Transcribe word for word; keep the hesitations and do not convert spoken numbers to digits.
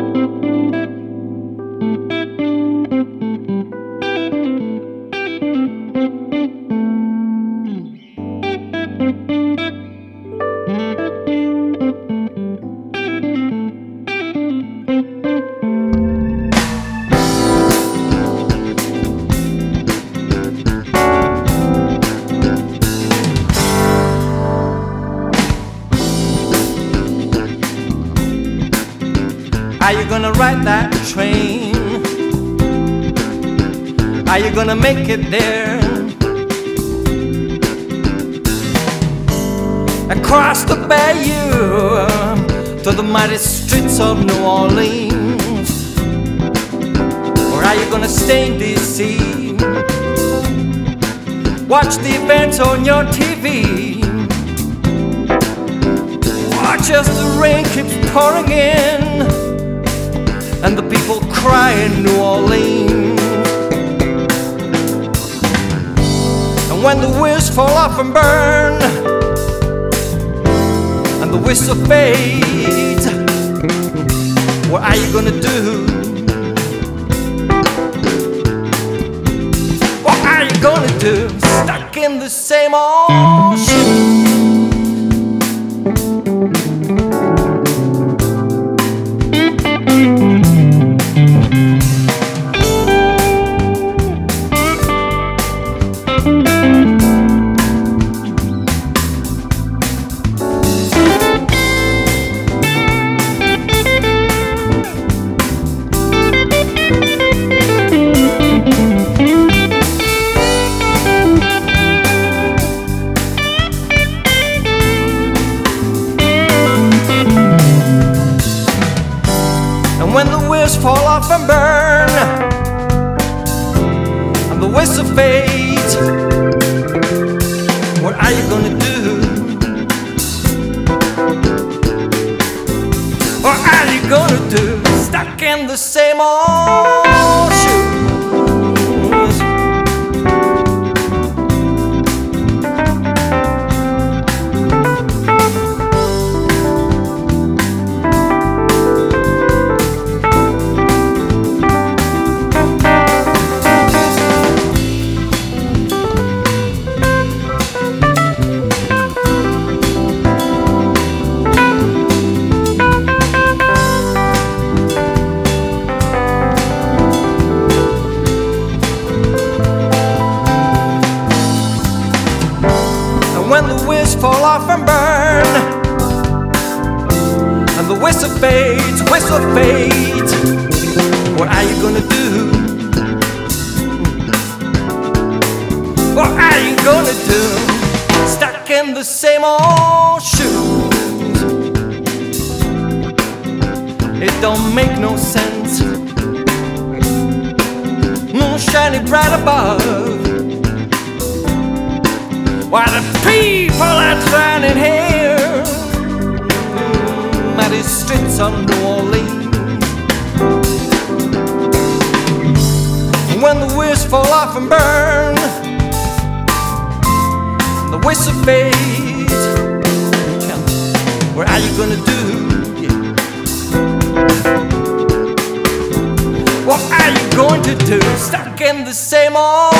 Are you gonna ride that train? Are you gonna make it there? Across the bayou to the mighty streets of New Orleans? Or are you gonna stay in D C? Watch the events on your T V. Watch as the rain keeps pouring in and the people cry in New Orleans. And when the wheels fall off and burn and the whistle fades, what are you gonna do? What are you gonna do? Stuck in the same old shoes. And when the wheels fall off and burn and the whistle fades, what are you gonna do? What are you gonna do? Stuck in the same old shoes. When the wheels fall off and burn and the whistle fades, whistle fades, what are you gonna do? What are you gonna do? Stuck in the same old shoes. It don't make no sense. Moon shining bright above, while the people are drowning here, mighty streets of New Orleans. And when the wheels fall off and burn, and the whistle fades, what are you gonna do? What are you going to do? Stuck in the same old